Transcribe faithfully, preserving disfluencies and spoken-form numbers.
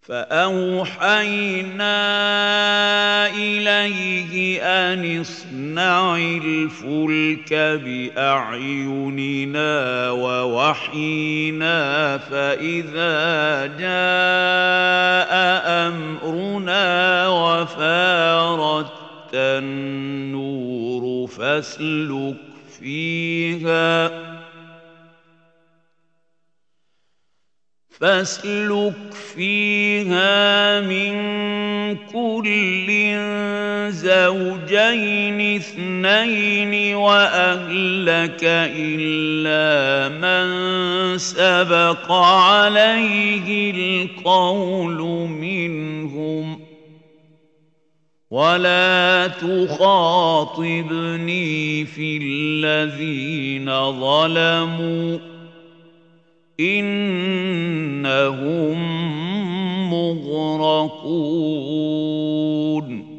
فأوحينا إليه أن اصنع الفلك بأعيننا ووحينا فإذا جاء أمرنا وفارت النور فاسلك فيها فاسلك فيها من كل زوجين اثنين وأهلك إلا من سبق عليه القول منهم ولا تخاطبني في الذين ظلموا إنهم مغرقون